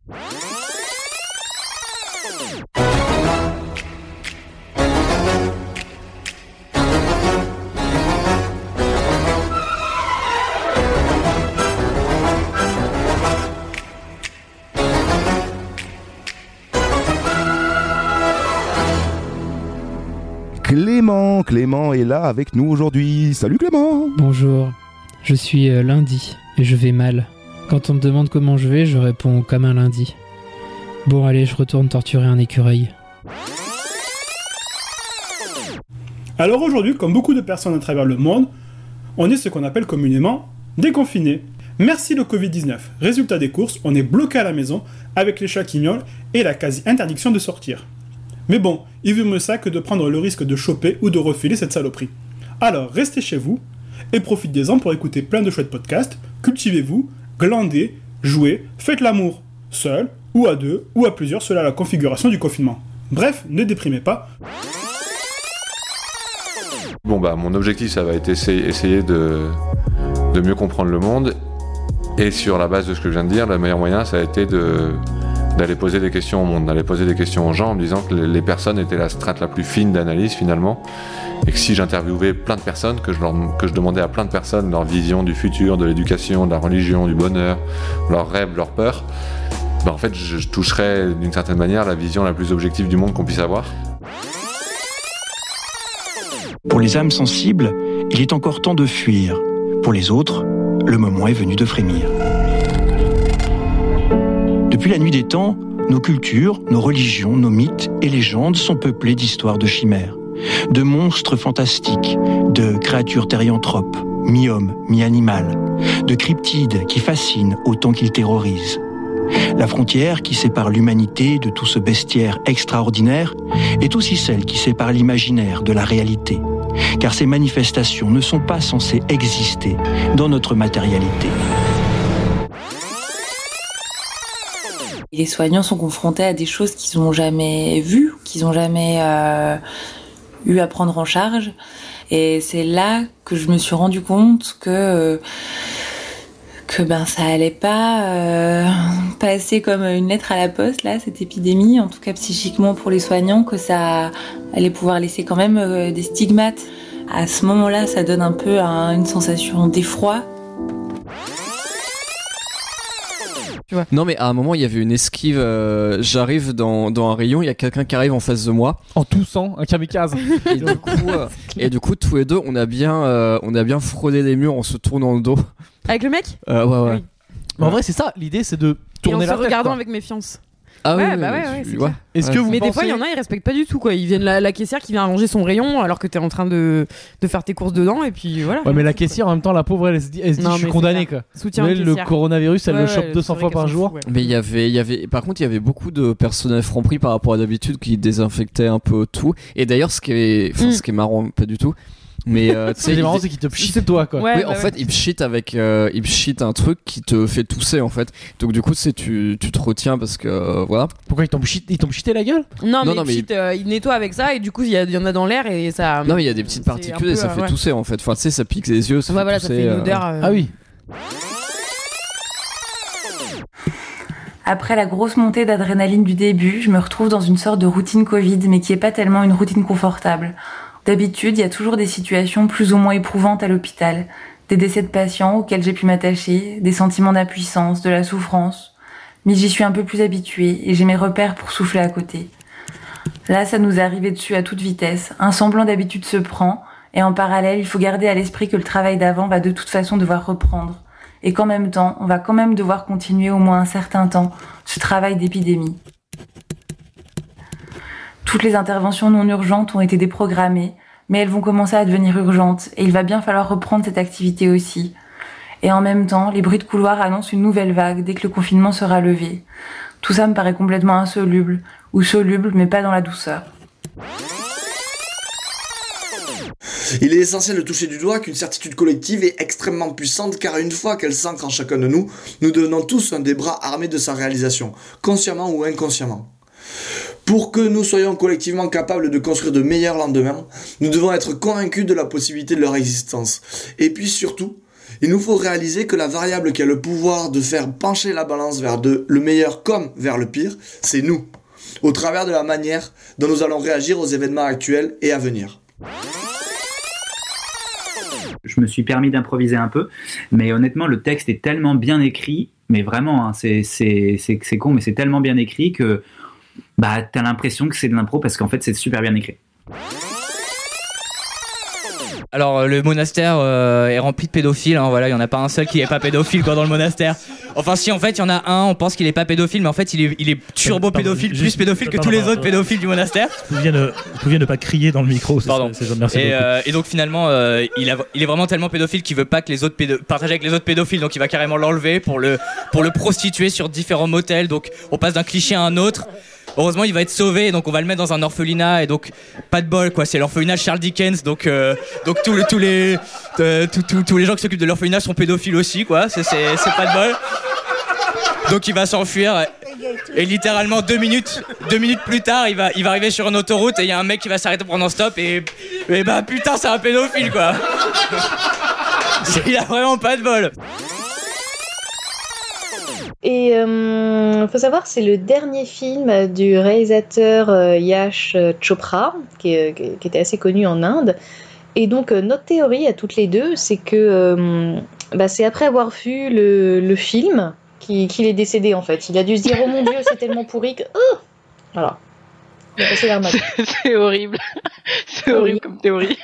Clément est là avec nous aujourd'hui. Salut Clément. Bonjour, je suis lundi et je vais mal. Quand on me demande comment je vais, je réponds comme un lundi. Bon allez, je retourne torturer un écureuil. Alors aujourd'hui, comme beaucoup de personnes à travers le monde, on est ce qu'on appelle communément déconfinés. Merci le Covid-19. Résultat des courses, on est bloqué à la maison avec les chats qui miaulent et la quasi-interdiction de sortir. Mais bon, il vaut mieux ça que de prendre le risque de choper ou de refiler cette saloperie. Alors restez chez vous et profitez-en pour écouter plein de chouettes podcasts, cultivez-vous, glandez, jouez, faites l'amour, seul, ou à deux, ou à plusieurs selon la configuration du confinement. Bref, ne déprimez pas. Bon mon objectif ça va être essayer de mieux comprendre le monde, et sur la base de ce que je viens de dire, le meilleur moyen ça a été d'aller poser des questions au monde, d'aller poser des questions aux gens en me disant que les personnes étaient la strate la plus fine d'analyse finalement, et que si j'interviewais plein de personnes, que je demandais à plein de personnes leur vision du futur, de l'éducation, de la religion, du bonheur, leurs rêves, leurs peurs, en fait je toucherais d'une certaine manière la vision la plus objective du monde qu'on puisse avoir. Pour les âmes sensibles, il est encore temps de fuir. Pour les autres, le moment est venu de frémir. Depuis la nuit des temps, nos cultures, nos religions, nos mythes et légendes sont peuplés d'histoires de chimères, de monstres fantastiques, de créatures thérianthropes, mi-homme, mi-animal, de cryptides qui fascinent autant qu'ils terrorisent. La frontière qui sépare l'humanité de tout ce bestiaire extraordinaire est aussi celle qui sépare l'imaginaire de la réalité, car ces manifestations ne sont pas censées exister dans notre matérialité. Les soignants sont confrontés à des choses qu'ils n'ont jamais vues, qu'ils n'ont jamais eu à prendre en charge. Et c'est là que je me suis rendu compte que ça allait pas passer comme une lettre à la poste, là, cette épidémie, en tout cas psychiquement pour les soignants, que ça allait pouvoir laisser quand même des stigmates. À ce moment-là, ça donne un peu une sensation d'effroi. Non mais à un moment il y avait une esquive, j'arrive dans un rayon, il y a quelqu'un qui arrive en face de moi en toussant, un kamikaze. Et du coup tous les deux on a bien frôlé les murs en se tournant le dos. Avec le mec Ouais. Oui. Mais en vrai c'est ça, l'idée c'est de tourner la tête. Et en se regardant quoi. avec méfiance. Ah ouais, oui, c'est clair. Est-ce que vous mais pensez... des fois, il y en a, ils respectent pas du tout, quoi. Ils viennent la caissière qui vient ranger son rayon alors que t'es en train de faire tes courses dedans, et puis voilà. Ouais, mais la caissière, en même temps, la pauvre, elle se dit je suis condamnée, quoi. Soutien le coronavirus, elle le chope 200 fois par jour. Mais il y avait, par contre, il y avait beaucoup de personnel Franprix par rapport à d'habitude qui désinfectaient un peu tout. Et d'ailleurs, ce qui est marrant, pas du tout. Mais c'est marrant, c'est qu'il te pchit toi, quoi. Ouais, en fait, il pchit un truc qui te fait tousser, en fait. Donc du coup, tu te retiens parce que voilà. Pourquoi ils t'ont pchité la gueule? Non, mais il nettoie avec ça et du coup il y en a dans l'air et ça. Non, mais il y a des petites particules et ça fait tousser en fait. Enfin, tu sais, ça pique les yeux. Ça fait tousser, ça fait une odeur. Ah oui. Après la grosse montée d'adrénaline du début, je me retrouve dans une sorte de routine Covid, mais qui est pas tellement une routine confortable. D'habitude, il y a toujours des situations plus ou moins éprouvantes à l'hôpital, des décès de patients auxquels j'ai pu m'attacher, des sentiments d'impuissance, de la souffrance. Mais j'y suis un peu plus habituée et j'ai mes repères pour souffler à côté. Là, ça nous est arrivé dessus à toute vitesse. Un semblant d'habitude se prend et en parallèle, il faut garder à l'esprit que le travail d'avant va de toute façon devoir reprendre. Et qu'en même temps, on va quand même devoir continuer au moins un certain temps ce travail d'épidémie. Toutes les interventions non urgentes ont été déprogrammées, mais elles vont commencer à devenir urgentes et il va bien falloir reprendre cette activité aussi. Et en même temps, les bruits de couloir annoncent une nouvelle vague dès que le confinement sera levé. Tout ça me paraît complètement insoluble, ou soluble mais pas dans la douceur. Il est essentiel de toucher du doigt qu'une certitude collective est extrêmement puissante car une fois qu'elle s'ancre en chacun de nous, nous devenons tous un des bras armés de sa réalisation, consciemment ou inconsciemment. Pour que nous soyons collectivement capables de construire de meilleurs lendemains, nous devons être convaincus de la possibilité de leur existence. Et puis surtout, Il nous faut réaliser que la variable qui a le pouvoir de faire pencher la balance vers le meilleur comme vers le pire, c'est nous, au travers de la manière dont nous allons réagir aux événements actuels et à venir. Je me suis permis d'improviser un peu, mais honnêtement, le texte est tellement bien écrit, mais vraiment, hein, c'est con, mais c'est tellement bien écrit que t'as l'impression que c'est de l'impro parce qu'en fait, c'est super bien écrit. Alors le monastère est rempli de pédophiles, hein, voilà, il y en a pas un seul qui est pas pédophile quoi dans le monastère. Enfin si en fait il y en a un, on pense qu'il est pas pédophile, mais en fait il est turbo pédophile, plus pédophile que tous les autres pédophiles du monastère. Vous pouvez ne pas crier dans le micro. Pardon. Et donc finalement il est vraiment tellement pédophile qu'il veut pas que les autres partager avec les autres pédophiles, donc il va carrément l'enlever pour le prostituer sur différents motels. Donc on passe d'un cliché à un autre. Heureusement il va être sauvé, donc on va le mettre dans un orphelinat, et donc pas de bol quoi, c'est l'orphelinat Charles Dickens, donc tous les gens qui s'occupent de l'orphelinat sont pédophiles aussi quoi, c'est pas de bol. Donc il va s'enfuir et littéralement 2 minutes plus tard il va arriver sur une autoroute et il y a un mec qui va s'arrêter pour prendre un stop et putain c'est un pédophile quoi. Il a vraiment pas de bol. Et faut savoir, c'est le dernier film du réalisateur Yash Chopra, qui était assez connu en Inde. Et donc, notre théorie à toutes les deux, c'est que c'est après avoir vu le film qu'il est décédé, en fait. Il a dû se dire « Oh mon Dieu, c'est tellement pourri que... Oh !» Voilà. Il a passé l'arnaque. C'est horrible. C'est horrible comme théorie.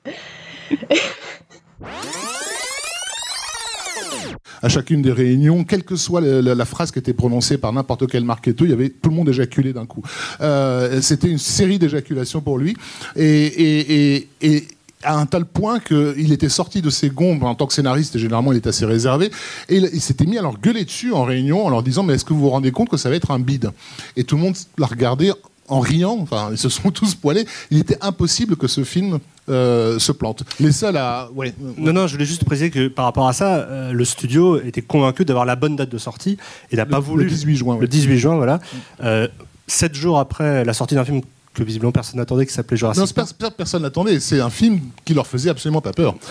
À chacune des réunions, quelle que soit la phrase qui était prononcée par n'importe quel marketeur, il y avait tout le monde éjaculé d'un coup. C'était une série d'éjaculations pour lui, et à un tel point qu'il était sorti de ses gonds en tant que scénariste, et généralement il est assez réservé, et il s'était mis à leur gueuler dessus en réunion en leur disant « Mais est-ce que vous vous rendez compte que ça va être un bide ?» Et tout le monde l'a regardé en riant, enfin ils se sont tous poilés. Il était impossible que ce film se plante. Les seuls à... Ouais. Non, je voulais juste préciser que par rapport à ça, le studio était convaincu d'avoir la bonne date de sortie et n'a pas voulu... Le 18 juin. Le 18 juin, voilà. 7 jours après la sortie d'un film que visiblement personne n'attendait, qui s'appelait Jurassic Park. Non, personne n'attendait. C'est un film qui leur faisait absolument pas peur.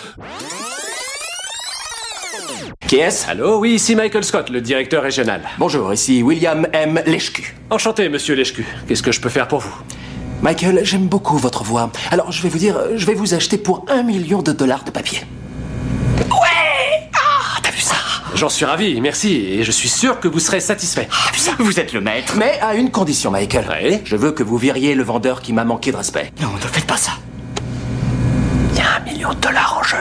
Qui est-ce ? Allô, oui, ici Michael Scott, le directeur régional. Bonjour, ici William M. Leshku. Enchanté, monsieur Leshku. Qu'est-ce que je peux faire pour vous ? Michael, j'aime beaucoup votre voix. Alors, je vais vous dire, je vais vous acheter pour $1 million de papier. Ouais ! Ah, t'as vu ça ? J'en suis ravi, merci, et je suis sûr que vous serez satisfait. Ah, t'as vu ça ? Vous êtes le maître. Mais à une condition, Michael. Oui ? Je veux que vous viriez le vendeur qui m'a manqué de respect. Non, ne faites pas ça. Il y a $1 million en jeu.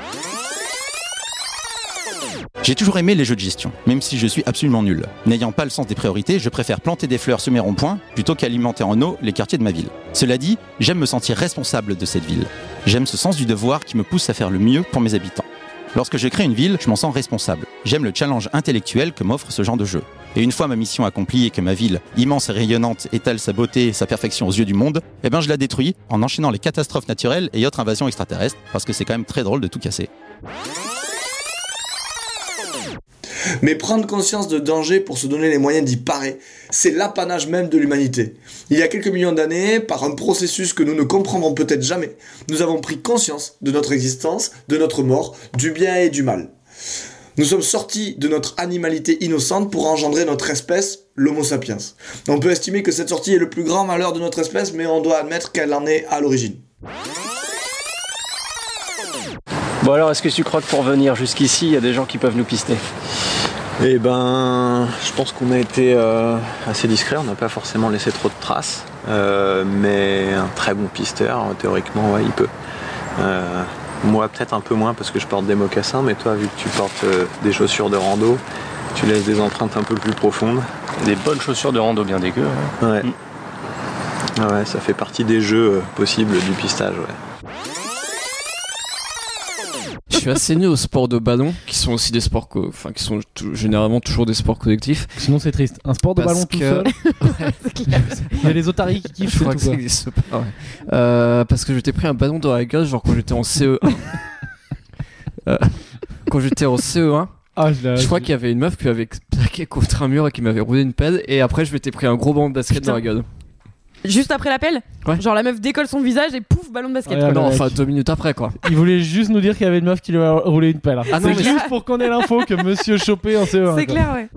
J'ai toujours aimé les jeux de gestion, même si je suis absolument nul. N'ayant pas le sens des priorités, je préfère planter des fleurs sur mes ronds-points plutôt qu'alimenter en eau les quartiers de ma ville. Cela dit, j'aime me sentir responsable de cette ville. J'aime ce sens du devoir qui me pousse à faire le mieux pour mes habitants. Lorsque je crée une ville, je m'en sens responsable. J'aime le challenge intellectuel que m'offre ce genre de jeu. Et une fois ma mission accomplie et que ma ville, immense et rayonnante, étale sa beauté et sa perfection aux yeux du monde, je la détruis en enchaînant les catastrophes naturelles et autres invasions extraterrestres, parce que c'est quand même très drôle de tout casser. Mais prendre conscience de danger pour se donner les moyens d'y parer, c'est l'apanage même de l'humanité. Il y a quelques millions d'années, par un processus que nous ne comprendrons peut-être jamais, nous avons pris conscience de notre existence, de notre mort, du bien et du mal. Nous sommes sortis de notre animalité innocente pour engendrer notre espèce, l'Homo sapiens. On peut estimer que cette sortie est le plus grand malheur de notre espèce, mais on doit admettre qu'elle en est à l'origine. Bon alors, est-ce que tu crois que pour venir jusqu'ici, il y a des gens qui peuvent nous pister ? Eh ben, je pense qu'on a été assez discret, on n'a pas forcément laissé trop de traces, mais un très bon pisteur, théoriquement, ouais, il peut. Moi, peut-être un peu moins parce que je porte des mocassins, mais toi, vu que tu portes des chaussures de rando, tu laisses des empreintes un peu plus profondes. Des bonnes chaussures de rando bien dégueu. Hein. Ouais. Ah ouais, ça fait partie des jeux possibles du pistage, ouais. Je suis assez nul aux sports de ballon, qui sont aussi des sports, qui sont généralement toujours des sports collectifs. Sinon c'est triste. Un sport de ballon tout seul. Ouais. Il y a les otaries qui kiffent. Je crois que ça n'existe pas. Ouais. Parce que je t'ai pris un ballon dans la gueule, genre quand j'étais en CE1. Quand j'étais en CE1. Je crois qu'il y avait une meuf qui avait plaqué contre un mur et qui m'avait roulé une pelle, et après je m'étais pris un gros ballon de basket dans la gueule. Juste après l'appel, genre la meuf décolle son visage et pouf, ballon de basket. Non, enfin 2 minutes après quoi. Il voulait juste nous dire qu'il y avait une meuf qui lui a roulé une pelle. Ah non, c'est juste pour qu'on ait l'info que monsieur chopé en CE1. C'est clair, ouais.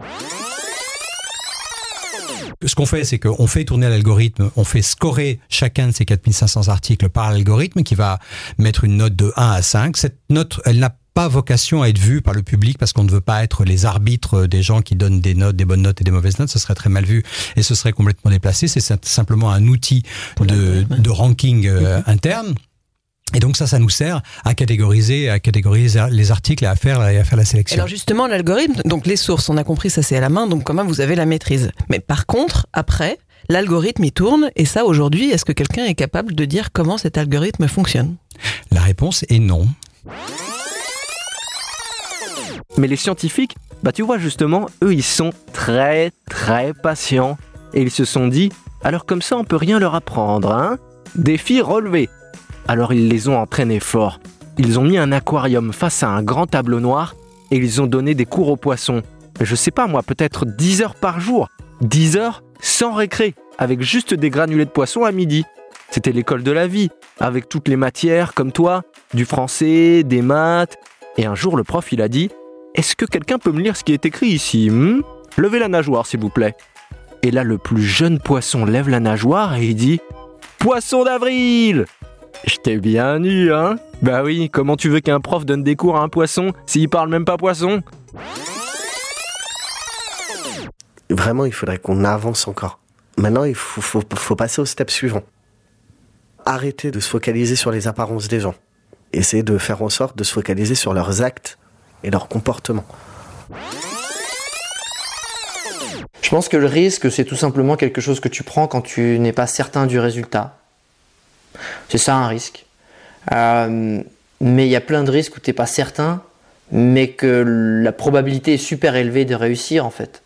Ce qu'on fait, c'est qu'on fait tourner l'algorithme, on fait scorer chacun de ces 4500 articles par l'algorithme qui va mettre une note de 1 à 5. Cette note, elle n'a pas vocation à être vue par le public parce qu'on ne veut pas être les arbitres des gens qui donnent des notes, des bonnes notes et des mauvaises notes. Ce serait très mal vu et ce serait complètement déplacé. C'est simplement un outil de ranking interne. Et donc ça nous sert à catégoriser les articles et à faire la sélection. Alors justement, l'algorithme, donc les sources, on a compris, ça c'est à la main, donc quand même vous avez la maîtrise. Mais par contre, après, l'algorithme il tourne, et ça aujourd'hui, est-ce que quelqu'un est capable de dire comment cet algorithme fonctionne ? La réponse est non. Mais les scientifiques, tu vois justement, eux ils sont très très patients. Et ils se sont dit, alors comme ça on peut rien leur apprendre, hein ? Défi relevé. Alors ils les ont entraînés fort. Ils ont mis un aquarium face à un grand tableau noir et ils ont donné des cours aux poissons. Je sais pas moi, peut-être 10 heures par jour. 10 heures sans récré, avec juste des granulés de poisson à midi. C'était l'école de la vie, avec toutes les matières comme toi, du français, des maths. Et un jour le prof il a dit, est-ce que quelqu'un peut me lire ce qui est écrit ici ? Levez la nageoire s'il vous plaît. Et là le plus jeune poisson lève la nageoire et il dit, poisson d'avril ! Je t'ai bien eu, hein ? Bah oui, comment tu veux qu'un prof donne des cours à un poisson s'il parle même pas poisson ? Vraiment, il faudrait qu'on avance encore. Maintenant, il faut passer au step suivant. Arrêter de se focaliser sur les apparences des gens. Essayer de faire en sorte de se focaliser sur leurs actes et leurs comportements. Je pense que le risque, c'est tout simplement quelque chose que tu prends quand tu n'es pas certain du résultat. C'est ça un risque. Mais il y a plein de risques où tu n'es pas certain, mais que la probabilité est super élevée de réussir en fait.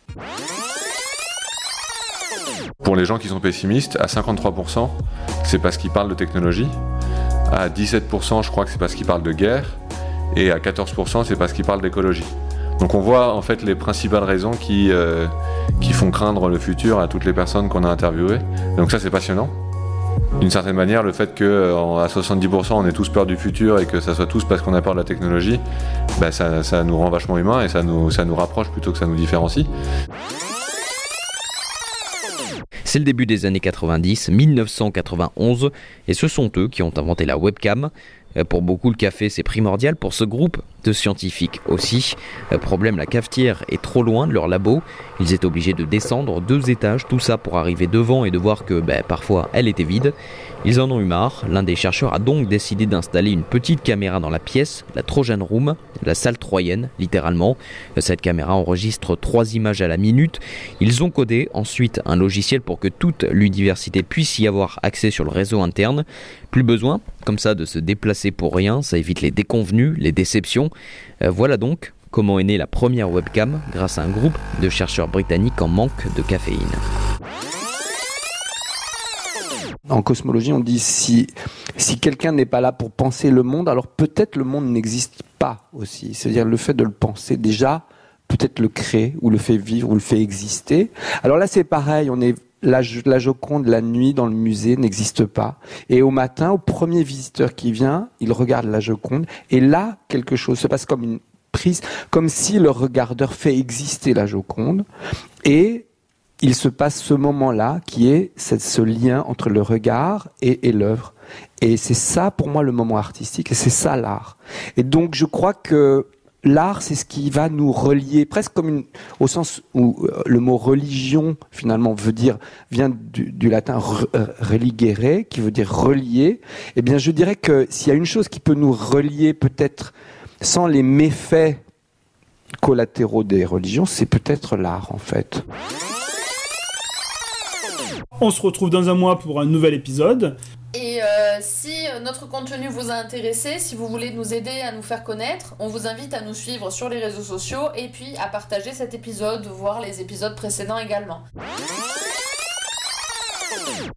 Pour les gens qui sont pessimistes, à 53%, c'est parce qu'ils parlent de technologie. À 17%, je crois que c'est parce qu'ils parlent de guerre. Et à 14%, c'est parce qu'ils parlent d'écologie. Donc on voit en fait les principales raisons qui font craindre le futur à toutes les personnes qu'on a interviewées. Donc ça, c'est passionnant. D'une certaine manière, le fait qu'à 70% on ait tous peur du futur et que ça soit tous parce qu'on a peur de la technologie, ça nous rend vachement humains et ça nous rapproche plutôt que ça nous différencie. C'est le début des années 90, 1991, et ce sont eux qui ont inventé la webcam. Pour beaucoup, le café, c'est primordial. Pour ce groupe de scientifiques aussi. Problème, la cafetière est trop loin de leur labo. Ils étaient obligés de descendre 2 étages, tout ça pour arriver devant et de voir que parfois elle était vide. Ils en ont eu marre. L'un des chercheurs a donc décidé d'installer une petite caméra dans la pièce, la Trojan Room, la salle troyenne, littéralement. Cette caméra enregistre 3 images à la minute. Ils ont codé ensuite un logiciel pour que toute l'université puisse y avoir accès sur le réseau interne. Plus besoin, comme ça, de se déplacer pour rien, ça évite les déconvenues, les déceptions. Voilà donc comment est née la première webcam grâce à un groupe de chercheurs britanniques en manque de caféine. En cosmologie, on dit si quelqu'un n'est pas là pour penser le monde, alors peut-être le monde n'existe pas aussi. C'est-à-dire le fait de le penser déjà, peut-être le créer, ou le fait vivre, ou le fait exister. Alors là, c'est pareil, la Joconde, la nuit dans le musée n'existe pas. Et au matin, au premier visiteur qui vient, il regarde la Joconde. Et là, quelque chose se passe comme une prise, comme si le regardeur fait exister la Joconde. Et il se passe ce moment-là qui est ce lien entre le regard et l'œuvre. Et c'est ça, pour moi, le moment artistique. Et c'est ça, l'art. Et donc, je crois que l'art, c'est ce qui va nous relier, presque comme au sens où le mot religion, finalement, vient du latin religere, qui veut dire relier. Eh bien, je dirais que s'il y a une chose qui peut nous relier, peut-être sans les méfaits collatéraux des religions, c'est peut-être l'art, en fait. On se retrouve dans un mois pour un nouvel épisode. Et si notre contenu vous a intéressé, si vous voulez nous aider à nous faire connaître, on vous invite à nous suivre sur les réseaux sociaux et puis à partager cet épisode, voir les épisodes précédents également.